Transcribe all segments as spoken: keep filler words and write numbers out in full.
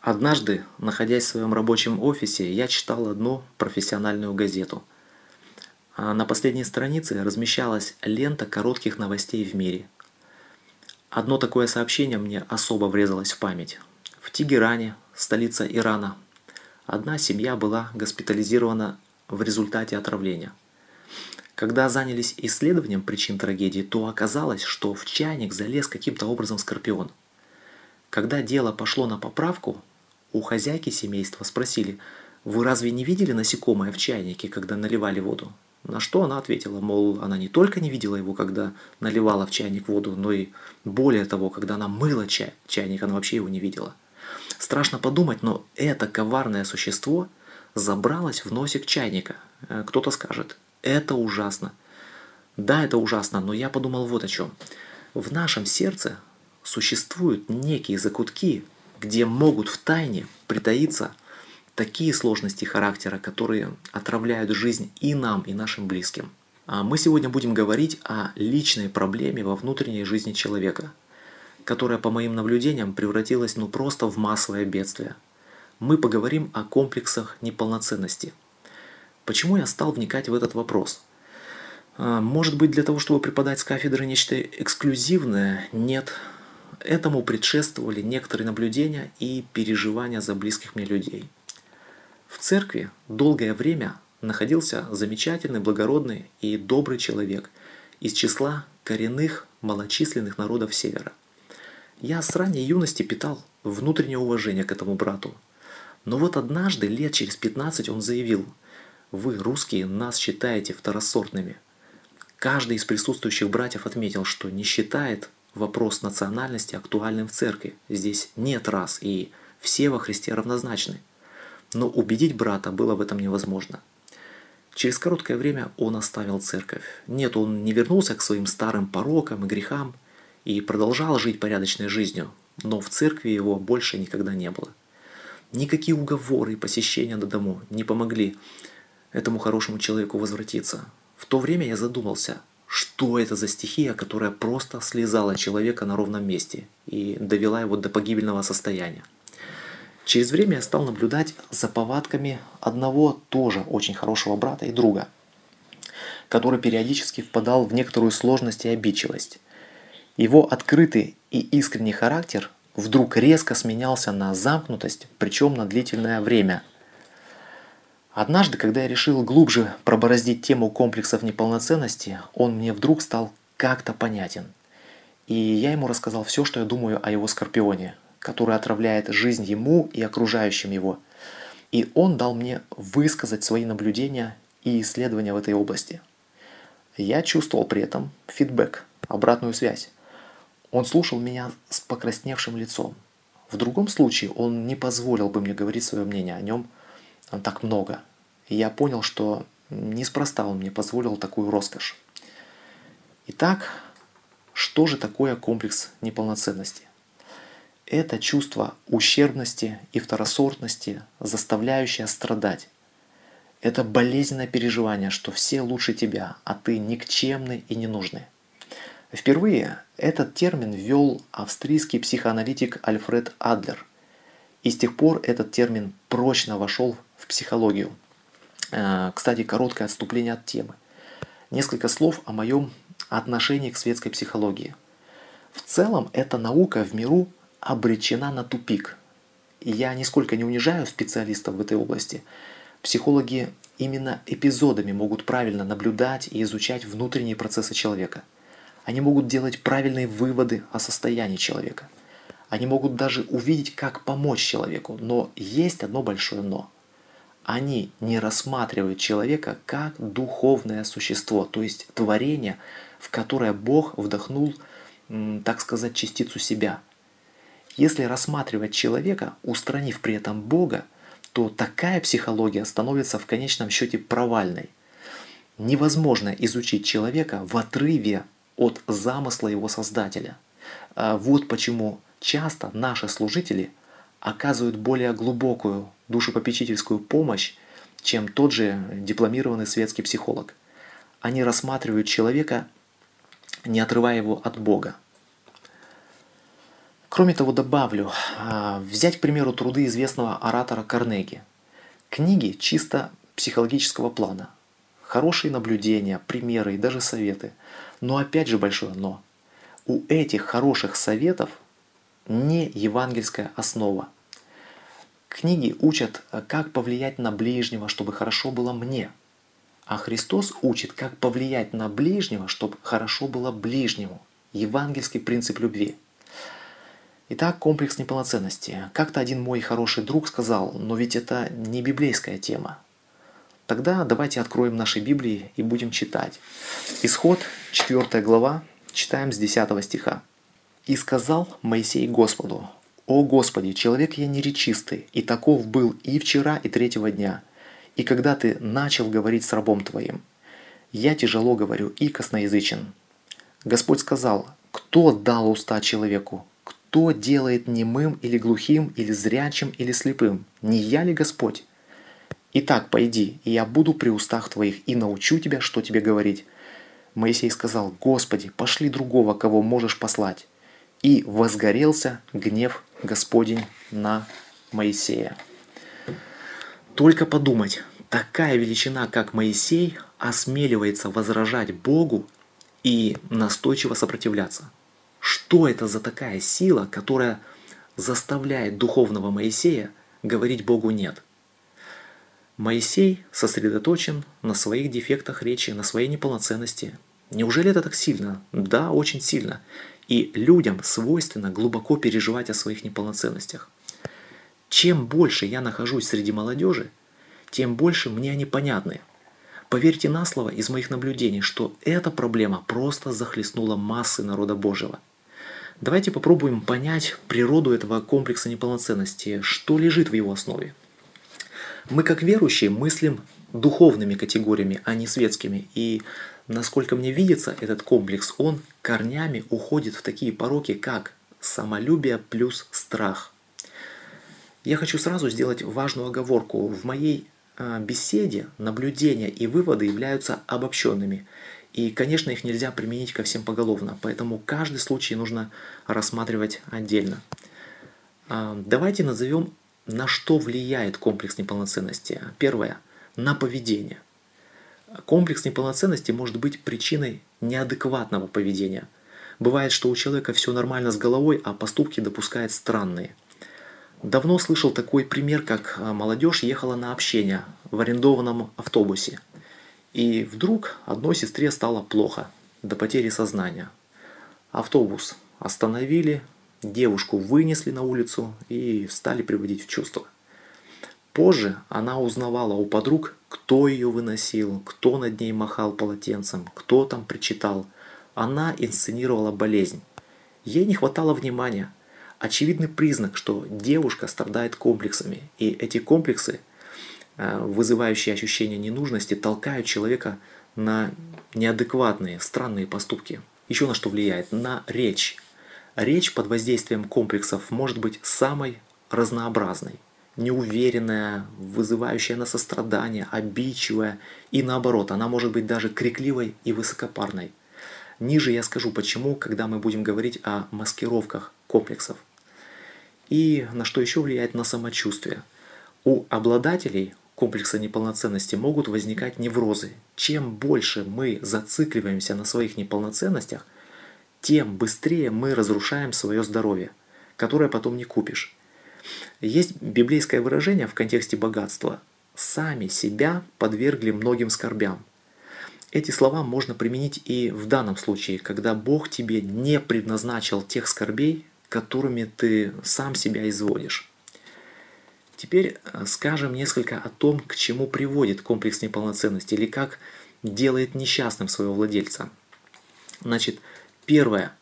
Однажды, находясь в своем рабочем офисе, я читал одну профессиональную газету. А на последней странице размещалась лента коротких новостей в мире. Одно такое сообщение мне особо врезалось в память. В Тегеране, столица Ирана, одна семья была госпитализирована в результате отравления. Когда занялись исследованием причин трагедии, то оказалось, что в чайник залез каким-то образом скорпион. Когда дело пошло на поправку, у хозяйки семейства спросили: «Вы разве не видели насекомое в чайнике, когда наливали воду?» На что она ответила, мол, она не только не видела его, когда наливала в чайник воду, но и более того, когда она мыла чай, чайник, она вообще его не видела. Страшно подумать, но это коварное существо забралось в носик чайника. Кто-то скажет: это ужасно. Да, это ужасно, но я подумал вот о чем. В нашем сердце существуют некие закутки, где могут втайне притаиться такие сложности характера, которые отравляют жизнь и нам, и нашим близким. А мы сегодня будем говорить о личной проблеме во внутренней жизни человека, которая, по моим наблюдениям, превратилась ну просто в массовое бедствие. Мы поговорим о комплексах неполноценности. Почему я стал вникать в этот вопрос? Может быть, для того, чтобы преподать с кафедры нечто эксклюзивное? Нет. Этому предшествовали некоторые наблюдения и переживания за близких мне людей. В церкви долгое время находился замечательный, благородный и добрый человек из числа коренных малочисленных народов Севера. Я с ранней юности питал внутреннее уважение к этому брату. Но вот однажды, лет через пятнадцать, он заявил: «Вы, русские, нас считаете второсортными». Каждый из присутствующих братьев отметил, что не считает вопрос национальности актуальным в церкви. Здесь нет рас, и все во Христе равнозначны. Но убедить брата было в этом невозможно. Через короткое время он оставил церковь. Нет, он не вернулся к своим старым порокам и грехам и продолжал жить порядочной жизнью, но в церкви его больше никогда не было. Никакие уговоры и посещения на дому не помогли этому хорошему человеку возвратиться. В то время я задумался, что это за стихия, которая просто слезала человека на ровном месте и довела его до погибельного состояния. Через время я стал наблюдать за повадками одного тоже очень хорошего брата и друга, который периодически впадал в некоторую сложность и обидчивость. Его открытый и искренний характер вдруг резко сменялся на замкнутость, причем на длительное время. Однажды, когда я решил глубже пробороздить тему комплексов неполноценности, он мне вдруг стал как-то понятен. И я ему рассказал все, что я думаю о его скорпионе, который отравляет жизнь ему и окружающим его. И он дал мне высказать свои наблюдения и исследования в этой области. Я чувствовал при этом фидбэк, обратную связь. Он слушал меня с покрасневшим лицом. В другом случае он не позволил бы мне говорить свое мнение о нем так много. И я понял, что неспроста он мне позволил такую роскошь. Итак, что же такое комплекс неполноценности? Это чувство ущербности и второсортности, заставляющее страдать. Это болезненное переживание, что все лучше тебя, а ты никчемный и ненужный. Впервые этот термин ввел австрийский психоаналитик Альфред Адлер. И с тех пор этот термин прочно вошел в психологию. Кстати, короткое отступление от темы. Несколько слов о моем отношении к светской психологии. В целом, эта наука в миру обречена на тупик. И я нисколько не унижаю специалистов в этой области. Психологи именно эпизодами могут правильно наблюдать и изучать внутренние процессы человека. Они могут делать правильные выводы о состоянии человека. Они могут даже увидеть, как помочь человеку. Но есть одно большое «но». Они не рассматривают человека как духовное существо, то есть творение, в которое Бог вдохнул, так сказать, частицу себя. Если рассматривать человека, устранив при этом Бога, то такая психология становится в конечном счете провальной. Невозможно изучить человека в отрыве от замысла его создателя. Вот почему часто наши служители оказывают более глубокую душепопечительскую помощь, чем тот же дипломированный светский психолог. Они рассматривают человека, не отрывая его от Бога. Кроме того, добавлю, взять, к примеру, труды известного оратора Карнеги. Книги чисто психологического плана. Хорошие наблюдения, примеры и даже советы. Но опять же большое но. У этих хороших советов не евангельская основа. Книги учат, как повлиять на ближнего, чтобы хорошо было мне. А Христос учит, как повлиять на ближнего, чтобы хорошо было ближнему. Евангельский принцип любви. Итак, комплекс неполноценности. Как-то один мой хороший друг сказал, но ведь это не библейская тема. Тогда давайте откроем наши Библии и будем читать. Исход, четвёртая глава, читаем с десятого стиха. «И сказал Моисей Господу: О Господи, человек я неречистый, и таков был и вчера, и третьего дня, и когда ты начал говорить с рабом твоим. Я тяжело говорю и косноязычен. Господь сказал: кто дал уста человеку? Кто делает немым или глухим, или зрячим, или слепым? Не я ли Господь? Итак, пойди, и я буду при устах твоих, и научу тебя, что тебе говорить. Моисей сказал: Господи, пошли другого, кого можешь послать. И возгорелся гнев Господень на Моисея». Только подумать, такая величина, как Моисей, осмеливается возражать Богу и настойчиво сопротивляться. Что это за такая сила, которая заставляет духовного Моисея говорить Богу «нет»? Моисей сосредоточен на своих дефектах речи, на своей неполноценности. Неужели это так сильно? Да, очень сильно. И людям свойственно глубоко переживать о своих неполноценностях. Чем больше я нахожусь среди молодежи, тем больше мне они понятны. Поверьте на слово из моих наблюдений, что эта проблема просто захлестнула массы народа Божьего. Давайте попробуем понять природу этого комплекса неполноценности, что лежит в его основе. Мы, как верующие, мыслим духовными категориями, а не светскими. И, насколько мне видится, этот комплекс, он корнями уходит в такие пороки, как самолюбие плюс страх. Я хочу сразу сделать важную оговорку. В моей э, беседе наблюдения и выводы являются обобщенными. И, конечно, их нельзя применить ко всем поголовно. Поэтому каждый случай нужно рассматривать отдельно. Э, давайте назовем, на что влияет комплекс неполноценности. Первое. На поведение. Комплекс неполноценности может быть причиной неадекватного поведения. Бывает, что у человека все нормально с головой, а поступки допускает странные. Давно слышал такой пример, как молодежь ехала на общение в арендованном автобусе. И вдруг одной сестре стало плохо, до потери сознания. Автобус остановили, девушку вынесли на улицу и стали приводить в чувство. Позже она узнавала у подруг, кто ее выносил, кто над ней махал полотенцем, кто там причитал. Она инсценировала болезнь. Ей не хватало внимания. Очевидный признак, что девушка страдает комплексами. И эти комплексы, вызывающие ощущение ненужности, толкают человека на неадекватные, странные поступки. Еще на что влияет? На речь. Речь под воздействием комплексов может быть самой разнообразной. Неуверенная, вызывающая на сострадание, обидчивая. И наоборот, она может быть даже крикливой и высокопарной. Ниже я скажу почему, когда мы будем говорить о маскировках комплексов. И на что еще влияет? На самочувствие. У обладателей комплекса неполноценности могут возникать неврозы. Чем больше мы зацикливаемся на своих неполноценностях, тем быстрее мы разрушаем свое здоровье, которое потом не купишь. Есть библейское выражение в контексте богатства: «Сами себя подвергли многим скорбям». Эти слова можно применить и в данном случае, когда Бог тебе не предназначил тех скорбей, которыми ты сам себя изводишь. Теперь скажем несколько о том, к чему приводит комплекс неполноценности или как делает несчастным своего владельца. Значит, первое.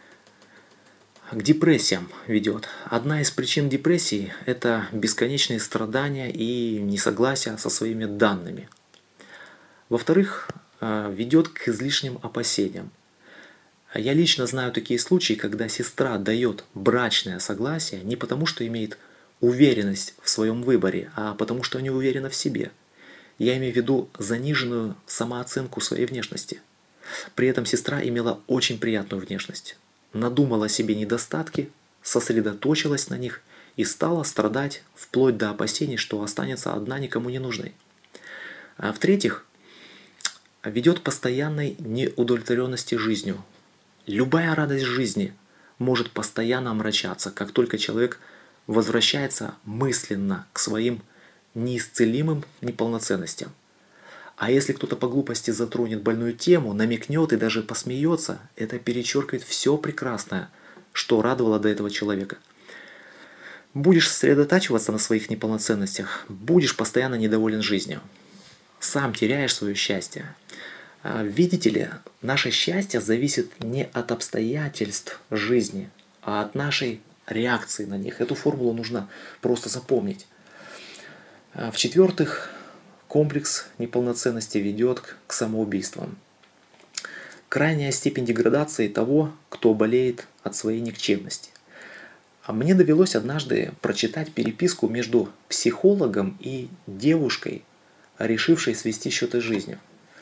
К депрессиям ведет. Одна из причин депрессии – это бесконечные страдания и несогласие со своими данными. Во-вторых, ведет к излишним опасениям. Я лично знаю такие случаи, когда сестра дает брачное согласие не потому, что имеет уверенность в своем выборе, а потому, что не уверена в себе. Я имею в виду заниженную самооценку своей внешности. При этом сестра имела очень приятную внешность. Надумала себе недостатки, сосредоточилась на них и стала страдать вплоть до опасений, что останется одна никому не нужной. А в-третьих, ведет к постоянной неудовлетворенности жизнью. Любая радость жизни может постоянно омрачаться, как только человек возвращается мысленно к своим неисцелимым неполноценностям. А если кто-то по глупости затронет больную тему, намекнет и даже посмеется, это перечеркивает все прекрасное, что радовало до этого человека. Будешь сосредотачиваться на своих неполноценностях, будешь постоянно недоволен жизнью. Сам теряешь свое счастье. Видите ли, наше счастье зависит не от обстоятельств жизни, а от нашей реакции на них. Эту формулу нужно просто запомнить. В-четвертых, комплекс неполноценности ведет к самоубийствам. Крайняя степень деградации того, кто болеет от своей никчемности. А мне довелось однажды прочитать переписку между психологом и девушкой, решившей свести счеты с жизнью.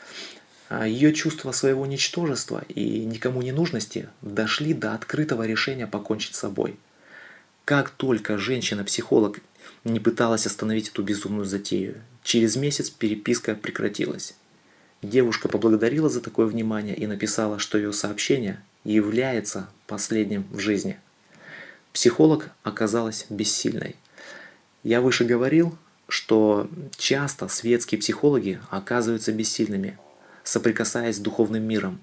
Ее чувство своего ничтожества и никому не нужности дошли до открытого решения покончить с собой. Как только женщина-психолог не пыталась остановить эту безумную затею, через месяц переписка прекратилась. Девушка поблагодарила за такое внимание и написала, что ее сообщение является последним в жизни. Психолог оказалась бессильной. Я выше говорил, что часто светские психологи оказываются бессильными, соприкасаясь с духовным миром.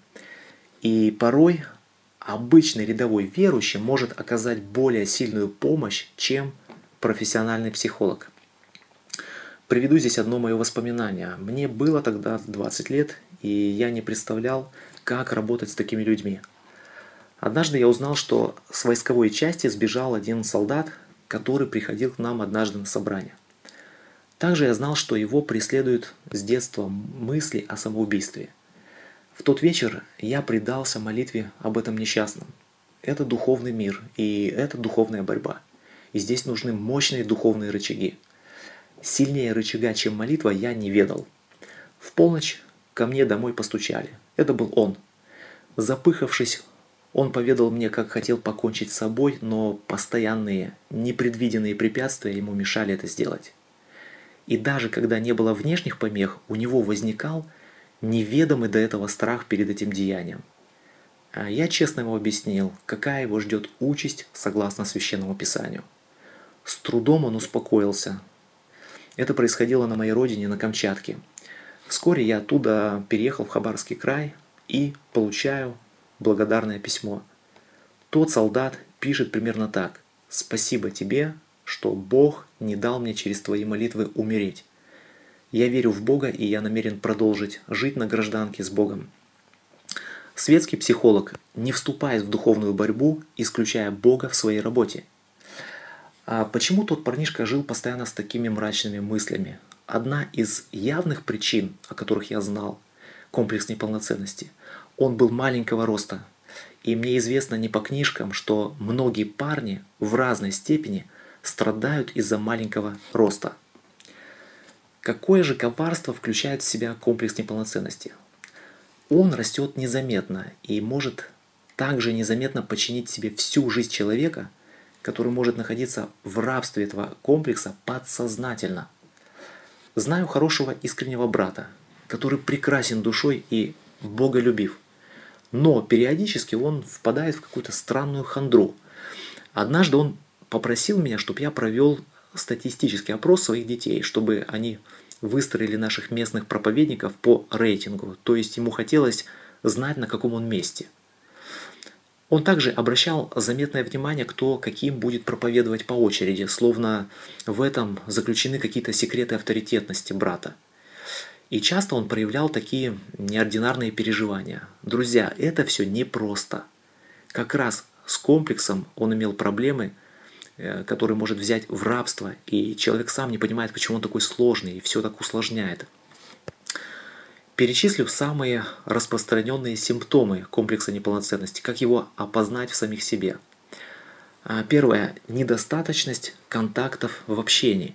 И порой обычный рядовой верующий может оказать более сильную помощь, чем профессиональный психолог. Приведу здесь одно мое воспоминание. Мне было тогда двадцать лет, и я не представлял, как работать с такими людьми. Однажды я узнал, что с войсковой части сбежал один солдат, который приходил к нам однажды на собрание. Также я знал, что его преследуют с детства мысли о самоубийстве. В тот вечер я предался молитве об этом несчастном. Это духовный мир, и это духовная борьба. И здесь нужны мощные духовные рычаги. Сильнее рычага, чем молитва, я не ведал. В полночь ко мне домой постучали. Это был он. Запыхавшись, он поведал мне, как хотел покончить с собой, но постоянные, непредвиденные препятствия ему мешали это сделать. И даже когда не было внешних помех, у него возникал неведомый до этого страх перед этим деянием. А я честно ему объяснил, какая его ждет участь согласно Священному Писанию. С трудом он успокоился. Это происходило на моей родине, на Камчатке. Вскоре я оттуда переехал в Хабаровский край и получаю благодарное письмо. Тот солдат пишет примерно так: «Спасибо тебе, что Бог не дал мне через твои молитвы умереть. Я верю в Бога, и я намерен продолжить жить на гражданке с Богом». Светский психолог не вступает в духовную борьбу, исключая Бога в своей работе. А почему тот парнишка жил постоянно с такими мрачными мыслями? Одна из явных причин, о которых я знал, комплекс неполноценности. Он был маленького роста. И мне известно не по книжкам, что многие парни в разной степени страдают из-за маленького роста. Какое же коварство включает в себя комплекс неполноценности? Он растет незаметно и может также незаметно подчинить себе всю жизнь человека, который может находиться в рабстве этого комплекса подсознательно. Знаю хорошего искреннего брата, который прекрасен душой и боголюбив, но периодически он впадает в какую-то странную хандру. Однажды он попросил меня, чтобы я провел статистический опрос своих детей, чтобы они выстроили наших местных проповедников по рейтингу, то есть ему хотелось знать, на каком он месте. Он также обращал заметное внимание, кто каким будет проповедовать по очереди, словно в этом заключены какие-то секреты авторитетности брата. И часто он проявлял такие неординарные переживания. Друзья, это все непросто. Как раз с комплексом он имел проблемы, который может взять в рабство, и человек сам не понимает, почему он такой сложный, и все так усложняет. Перечислю самые распространенные симптомы комплекса неполноценности, как его опознать в самих себе. Первое. Недостаточность контактов в общении.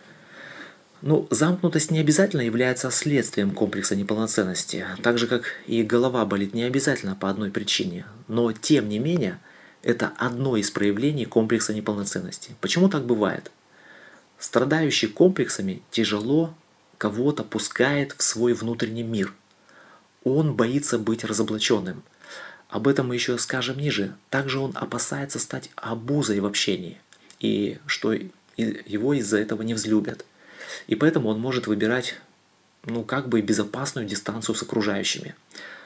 Ну, замкнутость не обязательно является следствием комплекса неполноценности, так же как и голова болит не обязательно по одной причине, но тем не менее это одно из проявлений комплекса неполноценности. Почему так бывает? Страдающий комплексами тяжело кого-то пускает в свой внутренний мир. Он боится быть разоблаченным. Об этом мы еще скажем ниже. Также он опасается стать обузой в общении, и что его из-за этого не взлюбят. И поэтому он может выбирать, ну, как бы безопасную дистанцию с окружающими.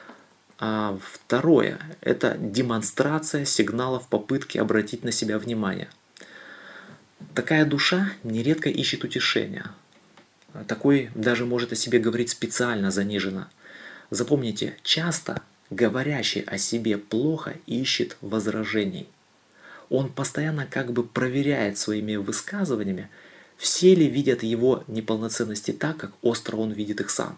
А второе – это демонстрация сигналов попытки обратить на себя внимание. Такая душа нередко ищет утешения. Такой даже может о себе говорить специально заниженно. Запомните, часто говорящий о себе плохо ищет возражений. Он постоянно как бы проверяет своими высказываниями, все ли видят его неполноценности так, как остро он видит их сам.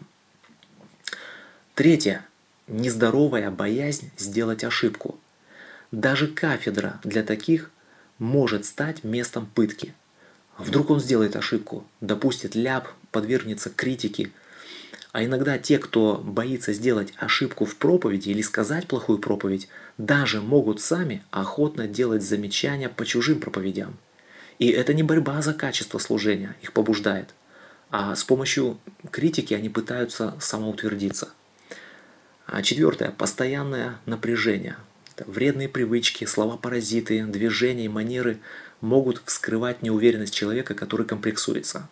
Третье. Нездоровая боязнь сделать ошибку. Даже кафедра для таких может стать местом пытки. Вдруг он сделает ошибку, допустит ляп, подвергнется критике. А иногда те, кто боится сделать ошибку в проповеди или сказать плохую проповедь, даже могут сами охотно делать замечания по чужим проповедям. И это не борьба за качество служения их побуждает, а с помощью критики они пытаются самоутвердиться. А четвертое. Постоянное напряжение. Это вредные привычки, слова-паразиты, движения и манеры могут вскрывать неуверенность человека, который комплексуется.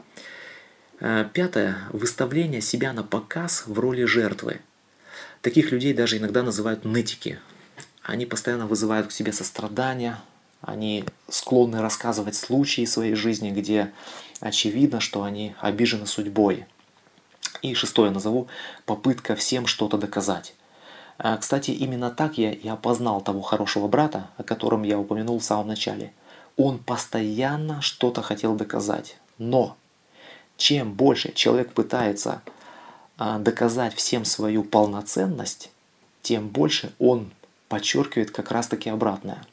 Пятое. Выставление себя на показ в роли жертвы. Таких людей даже иногда называют нытики. Они постоянно вызывают к себе сострадание, они склонны рассказывать случаи своей жизни, где очевидно, что они обижены судьбой. И шестое назову – попытка всем что-то доказать. Кстати, именно так я и опознал того хорошего брата, о котором я упомянул в самом начале. Он постоянно что-то хотел доказать, но чем больше человек пытается доказать всем свою полноценность, тем больше он подчеркивает как раз-таки обратное.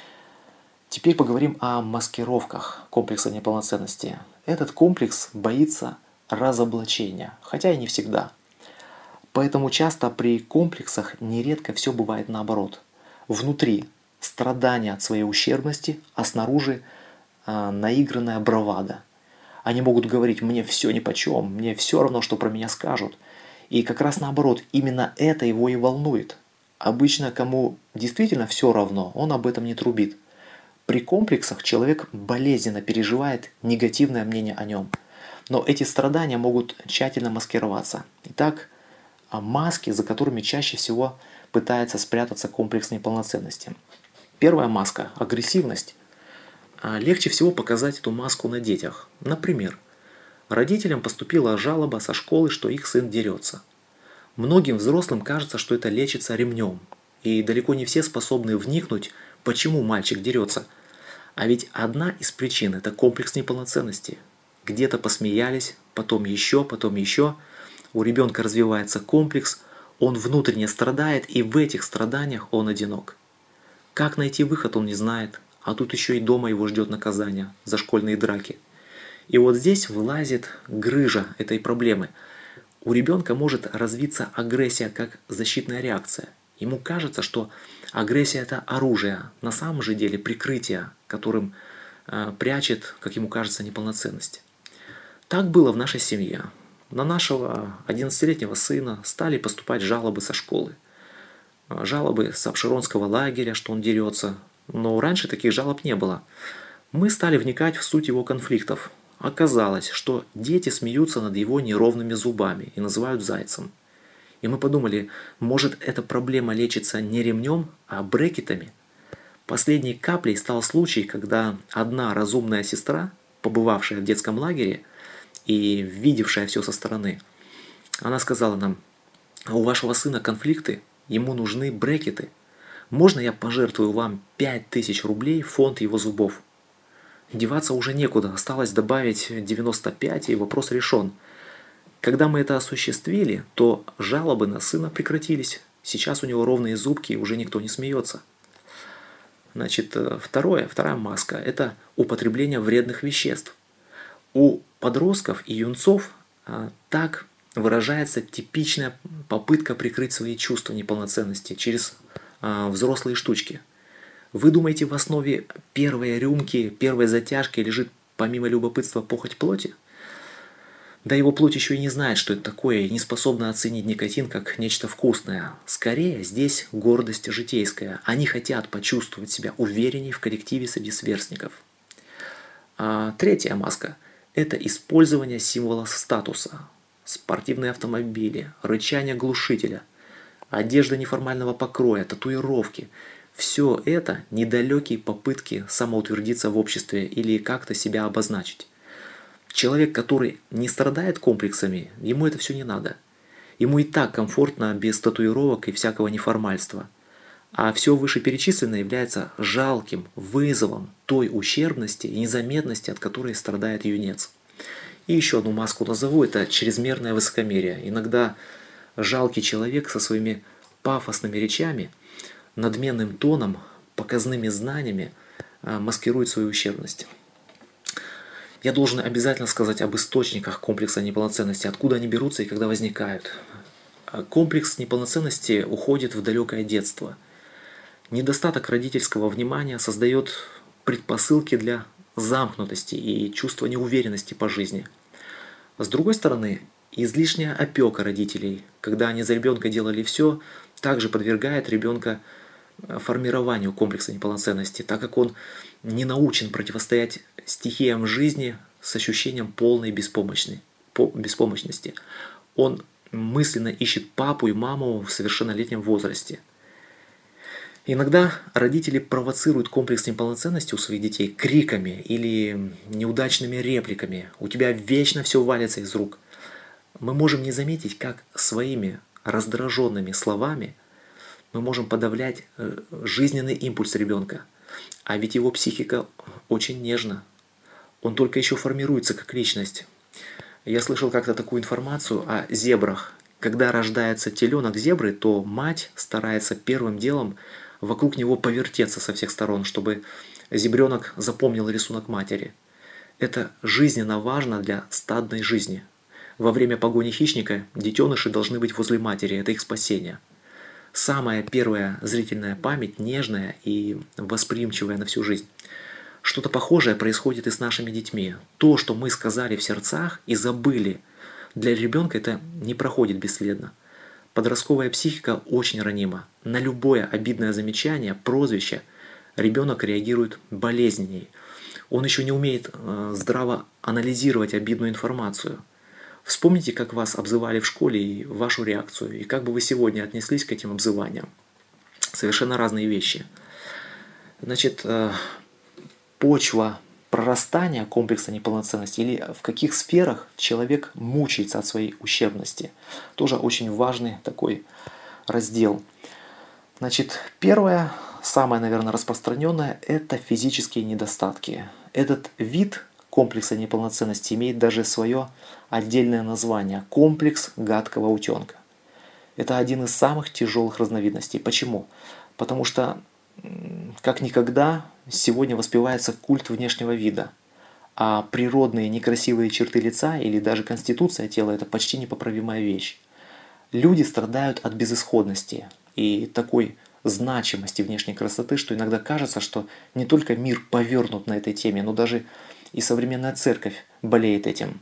Теперь поговорим о маскировках комплекса неполноценности. Этот комплекс боится разоблачения, хотя и не всегда. Поэтому часто при комплексах нередко все бывает наоборот. Внутри страдания от своей ущербности, а снаружи э, наигранная бравада. Они могут говорить: мне все нипочем, мне все равно, что про меня скажут. И как раз наоборот, именно это его и волнует. Обычно, кому действительно все равно, он об этом не трубит. При комплексах человек болезненно переживает негативное мнение о нем. Но эти страдания могут тщательно маскироваться. Итак, маски, за которыми чаще всего пытается спрятаться комплекс неполноценности. Первая маска – агрессивность. Легче всего показать эту маску на детях. Например, родителям поступила жалоба со школы, что их сын дерется. Многим взрослым кажется, что это лечится ремнем. И далеко не все способны вникнуть, почему мальчик дерется. А ведь одна из причин – это комплекс неполноценности. Где-то посмеялись, потом еще, потом еще. У ребенка развивается комплекс, он внутренне страдает, и в этих страданиях он одинок. Как найти выход, он не знает, а тут еще и дома его ждет наказание за школьные драки. И вот здесь вылазит грыжа этой проблемы. У ребенка может развиться агрессия как защитная реакция. Ему кажется, что агрессия – это оружие, на самом же деле прикрытие, которым э, прячет, как ему кажется, неполноценность. Так было в нашей семье. На нашего одиннадцатилетнего сына стали поступать жалобы со школы. Жалобы с Апшеронского лагеря, что он дерется. Но раньше таких жалоб не было. Мы стали вникать в суть его конфликтов. Оказалось, что дети смеются над его неровными зубами и называют зайцем. И мы подумали, может, эта проблема лечится не ремнем, а брекетами. Последней каплей стал случай, когда одна разумная сестра, побывавшая в детском лагере и видевшая все со стороны, она сказала нам: у вашего сына конфликты, ему нужны брекеты. Можно я пожертвую вам пять тысяч рублей в фонд его зубов? Деваться уже некуда, осталось добавить девяносто пять, и вопрос решен. Когда мы это осуществили, то жалобы на сына прекратились. Сейчас у него ровные зубки, и уже никто не смеется. Значит, второе, вторая маска – это употребление вредных веществ. У подростков и юнцов а, так выражается типичная попытка прикрыть свои чувства неполноценности через а, взрослые штучки. Вы думаете, в основе первой рюмки, первой затяжки лежит помимо любопытства похоть плоти? Да его плоть еще и не знает, что это такое, и не способна оценить никотин как нечто вкусное. Скорее, здесь гордость житейская. Они хотят почувствовать себя уверенней в коллективе среди сверстников. А третья маска – это использование символа статуса. Спортивные автомобили, рычание глушителя, одежда неформального покроя, татуировки – все это недалекие попытки самоутвердиться в обществе или как-то себя обозначить. Человек, который не страдает комплексами, ему это все не надо. Ему и так комфортно без татуировок и всякого неформальства. А все вышеперечисленное является жалким вызовом той ущербности и незаметности, от которой страдает юнец. И еще одну маску назову – это чрезмерное высокомерие. Иногда жалкий человек со своими пафосными речами, надменным тоном, показными знаниями маскирует свою ущербность. Я должен обязательно сказать об источниках комплекса неполноценности, откуда они берутся и когда возникают. Комплекс неполноценности уходит в далекое детство. Недостаток родительского внимания создает предпосылки для замкнутости и чувства неуверенности по жизни. С другой стороны, излишняя опека родителей, когда они за ребенка делали все, также подвергает ребенка формированию комплекса неполноценности, так как он не научен противостоять стихиям жизни с ощущением полной беспомощности. Он мысленно ищет папу и маму в совершеннолетнем возрасте. Иногда родители провоцируют комплекс неполноценности у своих детей криками или неудачными репликами. У тебя вечно все валится из рук. Мы можем не заметить, как своими раздраженными словами мы можем подавлять жизненный импульс ребенка. А ведь его психика очень нежна. Он только еще формируется как личность. Я слышал как-то такую информацию о зебрах. Когда рождается теленок зебры, то мать старается первым делом вокруг него повертеться со всех сторон, чтобы зебренок запомнил рисунок матери. Это жизненно важно для стадной жизни. Во время погони хищника детеныши должны быть возле матери, это их спасение. Самая первая зрительная память нежная и восприимчивая на всю жизнь. Что-то похожее происходит и с нашими детьми. То, что мы сказали в сердцах и забыли, для ребенка это не проходит бесследно. Подростковая психика очень ранима. На любое обидное замечание, прозвище ребенок реагирует болезненней. Он еще не умеет э, здраво анализировать обидную информацию. Вспомните, как вас обзывали в школе и вашу реакцию, и как бы вы сегодня отнеслись к этим обзываниям. Совершенно разные вещи. Значит, э, почва прорастания комплекса неполноценности или в каких сферах человек мучается от своей ущербности. Тоже очень важный такой раздел. Значит, первое, самое, наверное, распространенное, это физические недостатки. Этот вид комплекса неполноценности имеет даже свое отдельное название – комплекс гадкого утенка. Это один из самых тяжелых разновидностей. Почему? Потому что как никогда сегодня воспевается культ внешнего вида, а природные некрасивые черты лица или даже конституция тела – это почти непоправимая вещь. Люди страдают от безысходности и такой значимости внешней красоты, что иногда кажется, что не только мир повернут на этой теме, но даже и современная церковь болеет этим.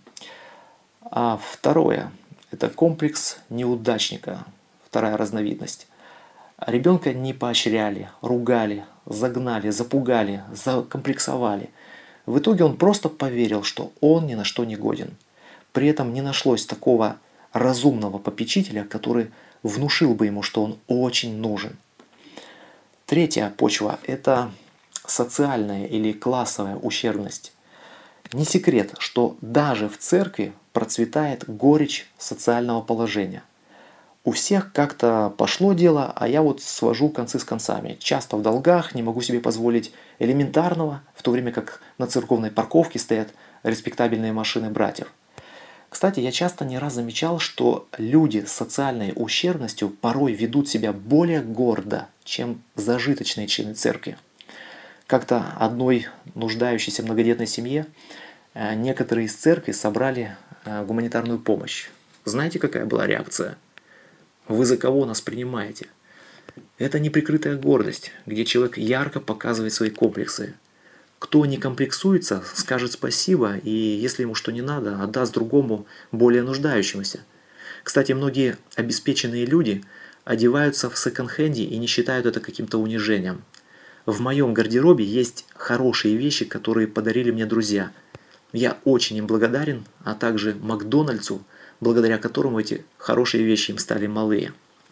А второе – это комплекс неудачника, вторая разновидность. Ребенка не поощряли, ругали, загнали, запугали, закомплексовали. В итоге он просто поверил, что он ни на что не годен. При этом не нашлось такого разумного попечителя, который внушил бы ему, что он очень нужен. Третья почва – это социальная или классовая ущербность. Не секрет, что даже в церкви процветает горечь социального положения. У всех как-то пошло дело, а я вот свожу концы с концами. Часто в долгах, не могу себе позволить элементарного, в то время как на церковной парковке стоят респектабельные машины братьев. Кстати, я часто не раз замечал, что люди с социальной ущербностью порой ведут себя более гордо, чем зажиточные члены церкви. Как-то одной нуждающейся многодетной семье некоторые из церкви собрали гуманитарную помощь. Знаете, какая была реакция? Вы за кого нас принимаете? Это неприкрытая гордость, где человек ярко показывает свои комплексы. Кто не комплексуется, скажет спасибо, и если ему что не надо, отдаст другому, более нуждающемуся. Кстати, многие обеспеченные люди одеваются в секонд-хенде и не считают это каким-то унижением. В моем гардеробе есть хорошие вещи, которые подарили мне друзья. Я очень им благодарен, а также Макдональдсу, благодаря которому эти хорошие вещи им стали малые.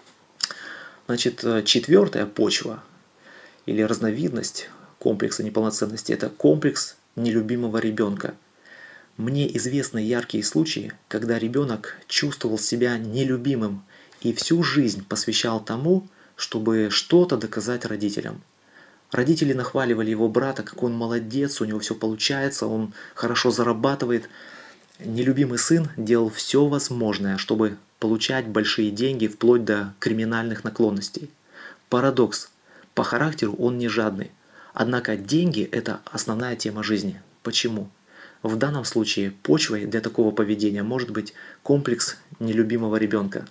Значит, четвертая почва или разновидность комплекса неполноценности – это комплекс нелюбимого ребенка. Мне известны яркие случаи, когда ребенок чувствовал себя нелюбимым и всю жизнь посвящал тому, чтобы что-то доказать родителям. Родители нахваливали его брата, какой он молодец, у него все получается, он хорошо зарабатывает. Нелюбимый сын делал все возможное, чтобы получать большие деньги вплоть до криминальных наклонностей. Парадокс. По характеру он не жадный. Однако деньги – это основная тема жизни. Почему? В данном случае почвой для такого поведения может быть комплекс нелюбимого ребенка.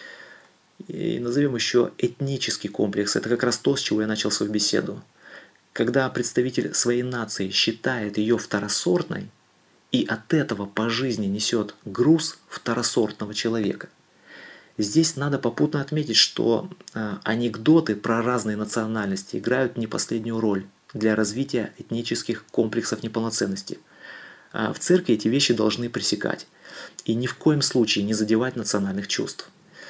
И назовем еще этнический комплекс. Это как раз то, с чего я начал свою беседу. Когда представитель своей нации считает ее второсортной и от этого по жизни несет груз второсортного человека. Здесь надо попутно отметить, что э, анекдоты про разные национальности играют не последнюю роль для развития этнических комплексов неполноценности. А в церкви эти вещи должны пресекать и ни в коем случае не задевать национальных чувств.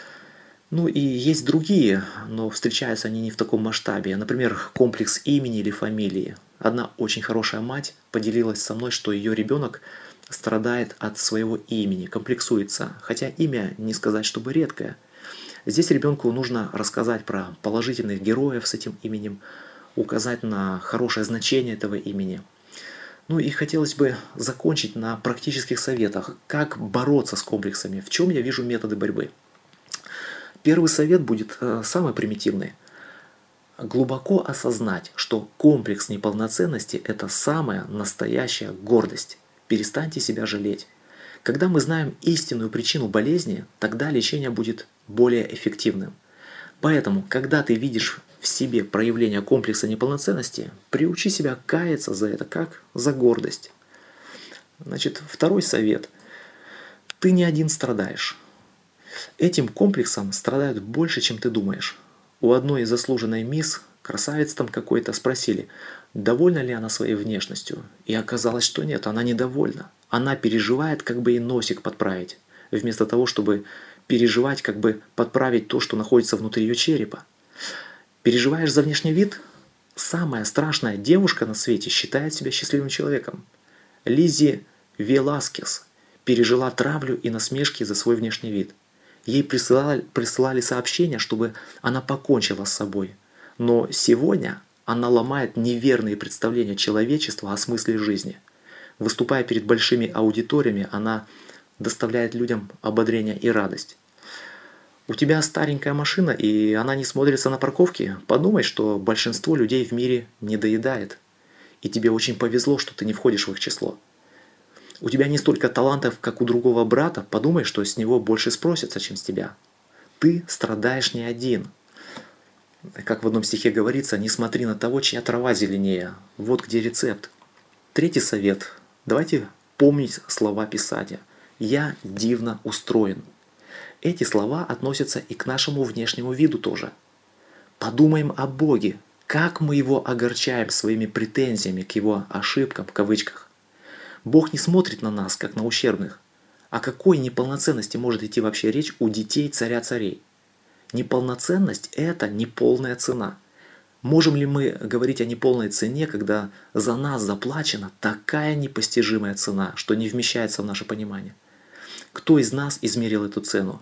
Ну и есть другие, но встречаются они не в таком масштабе. Например, комплекс имени или фамилии. Одна очень хорошая мать поделилась со мной, что ее ребенок страдает от своего имени, комплексуется, хотя имя не сказать, чтобы редкое. Здесь ребенку нужно рассказать про положительных героев с этим именем, указать на хорошее значение этого имени. Ну и хотелось бы закончить на практических советах, как бороться с комплексами, в чем я вижу методы борьбы. Первый совет будет самый примитивный. Глубоко осознать, что комплекс неполноценности – это самая настоящая гордость. Перестаньте себя жалеть. Когда мы знаем истинную причину болезни, тогда лечение будет более эффективным. Поэтому, когда ты видишь в себе проявление комплекса неполноценности, приучи себя каяться за это, как за гордость. Значит, второй совет. Ты не один страдаешь. Этим комплексом страдают больше, чем ты думаешь. У одной из заслуженной мисс, красавец там какой-то, спросили, довольна ли она своей внешностью. И оказалось, что нет, она недовольна. Она переживает, как бы ей носик подправить, вместо того, чтобы переживать, как бы подправить то, что находится внутри ее черепа. Переживаешь за внешний вид? Самая страшная девушка на свете считает себя счастливым человеком. Лиззи Веласкес пережила травлю и насмешки за свой внешний вид. Ей присылали, присылали сообщения, чтобы она покончила с собой. Но сегодня она ломает неверные представления человечества о смысле жизни. Выступая перед большими аудиториями, она доставляет людям ободрение и радость. У тебя старенькая машина, и она не смотрится на парковке. Подумай, что большинство людей в мире не доедает. И тебе очень повезло, что ты не входишь в их число. У тебя не столько талантов, как у другого брата, подумай, что с него больше спросятся, чем с тебя. Ты страдаешь не один. Как в одном стихе говорится, не смотри на того, чья трава зеленее. Вот где рецепт. Третий совет. Давайте помнить слова Писания. «Я дивно устроен». Эти слова относятся и к нашему внешнему виду тоже. Подумаем о Боге. Как мы Его огорчаем своими претензиями к Его ошибкам, в кавычках. Бог не смотрит на нас, как на ущербных. О какой неполноценности может идти вообще речь у детей царя царей? Неполноценность – это неполная цена. Можем ли мы говорить о неполной цене, когда за нас заплачена такая непостижимая цена, что не вмещается в наше понимание? Кто из нас измерил эту цену?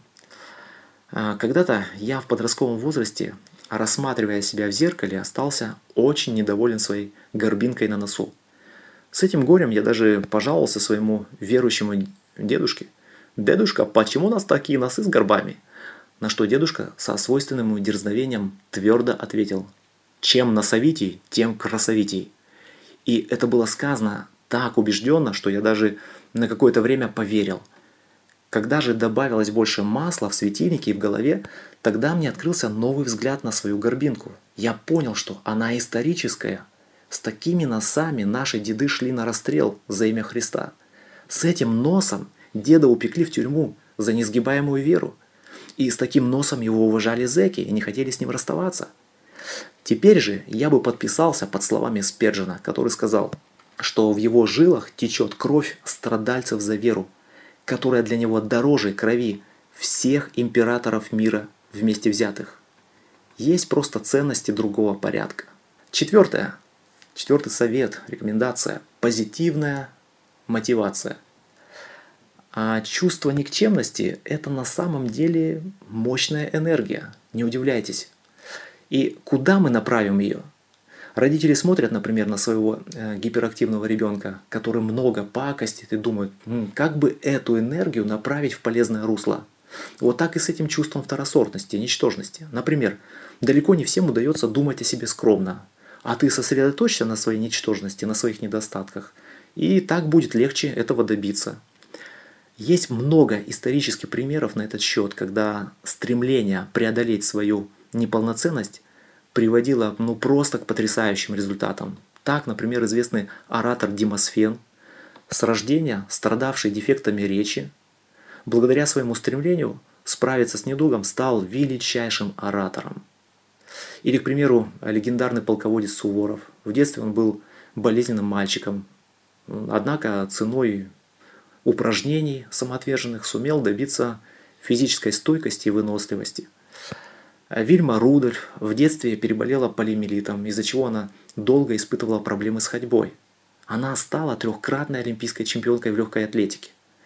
Когда-то я в подростковом возрасте, рассматривая себя в зеркале, остался очень недоволен своей горбинкой на носу. С этим горем я даже пожаловался своему верующему дедушке. «Дедушка, почему у нас такие носы с горбами?» На что дедушка со свойственным ему дерзновением твердо ответил: «Чем носовитей, тем красовитей». И это было сказано так убежденно, что я даже на какое-то время поверил. Когда же добавилось больше масла в светильнике и в голове, тогда мне открылся новый взгляд на свою горбинку. Я понял, что она историческая. С такими носами наши деды шли на расстрел за имя Христа. С этим носом деда упекли в тюрьму за несгибаемую веру. И с таким носом его уважали зэки и не хотели с ним расставаться. Теперь же я бы подписался под словами Спержена, который сказал, что в его жилах течет кровь страдальцев за веру, которая для него дороже крови всех императоров мира вместе взятых. Есть просто ценности другого порядка. Четвертое. Четвертый совет, рекомендация. Позитивная мотивация. А чувство никчемности – это на самом деле мощная энергия. Не удивляйтесь. И куда мы направим ее? Родители смотрят, например, на своего э, гиперактивного ребенка, который много пакостит и думают, М, как бы эту энергию направить в полезное русло. Вот так и с этим чувством второсортности, ничтожности. Например, далеко не всем удается думать о себе скромно, а ты сосредоточься на своей ничтожности, на своих недостатках, и так будет легче этого добиться. Есть много исторических примеров на этот счет, когда стремление преодолеть свою неполноценность приводило ну, просто к потрясающим результатам. Так, например, известный оратор Демосфен, с рождения страдавший дефектами речи, благодаря своему стремлению справиться с недугом стал величайшим оратором. Или, к примеру, легендарный полководец Суворов. В детстве он был болезненным мальчиком, однако ценой упражнений самоотверженных сумел добиться физической стойкости и выносливости. Вильма Рудольф в детстве переболела полиомиелитом, из-за чего она долго испытывала проблемы с ходьбой. Она стала трехкратной олимпийской чемпионкой в легкой атлетике.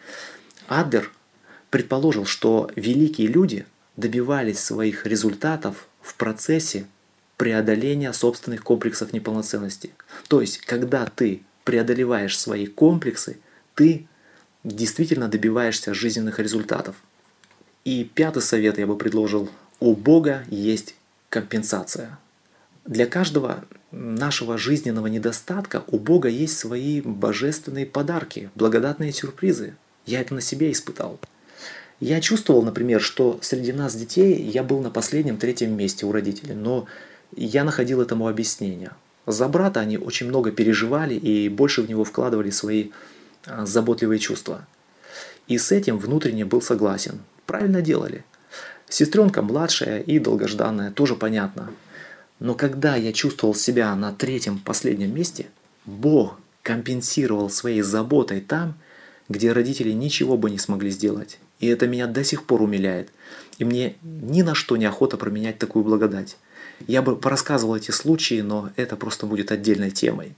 Адлер предположил, что великие люди добивались своих результатов в процессе преодоления собственных комплексов неполноценности. То есть, когда ты преодолеваешь свои комплексы, ты действительно добиваешься жизненных результатов. И пятый совет я бы предложил. У Бога есть компенсация. Для каждого нашего жизненного недостатка у Бога есть свои божественные подарки, благодатные сюрпризы. Я это на себе испытал. Я чувствовал, например, что среди нас детей я был на последнем, третьем месте у родителей, но я находил этому объяснение. За брата они очень много переживали и больше в него вкладывали свои заботливые чувства. И с этим внутренне был согласен. Правильно делали. Сестренка младшая и долгожданная, тоже понятно. Но когда я чувствовал себя на третьем, последнем месте, Бог компенсировал своей заботой там, где родители ничего бы не смогли сделать. И это меня до сих пор умиляет. И мне ни на что неохота променять такую благодать. Я бы порассказывал эти случаи, но это просто будет отдельной темой.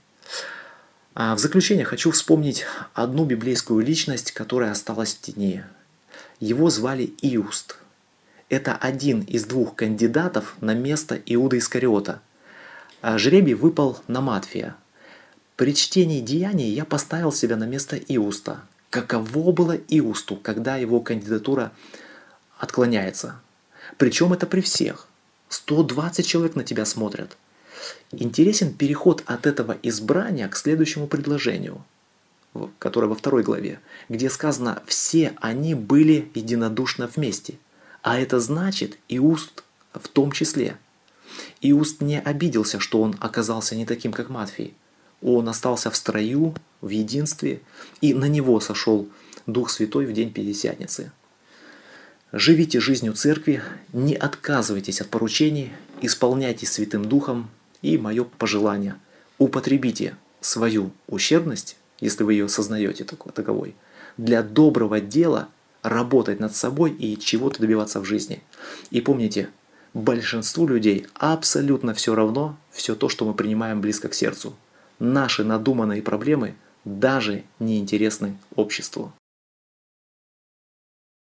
А в заключение хочу вспомнить одну библейскую личность, которая осталась в тени. Его звали Иуст. Это один из двух кандидатов на место Иуда Искариота. А жребий выпал на Матфея. При чтении Деяний я поставил себя на место Иуста. Каково было Иусту, когда его кандидатура отклоняется? Причем это при всех. сто двадцать человек на тебя смотрят. Интересен переход от этого избрания к следующему предложению, которое во второй главе, где сказано «все они были единодушно вместе». А это значит Иуст в том числе. Иуст не обиделся, что он оказался не таким, как Матфей. Он остался в строю, в единстве, и на него сошел Дух Святой в день Пятидесятницы. Живите жизнью церкви, не отказывайтесь от поручений, исполняйтесь Святым Духом, и мое пожелание – употребите свою ущербность, если вы ее сознаете таковой, для доброго дела работать над собой и чего-то добиваться в жизни. И помните, большинству людей абсолютно все равно все то, что мы принимаем близко к сердцу. Наши надуманные проблемы даже не интересны обществу.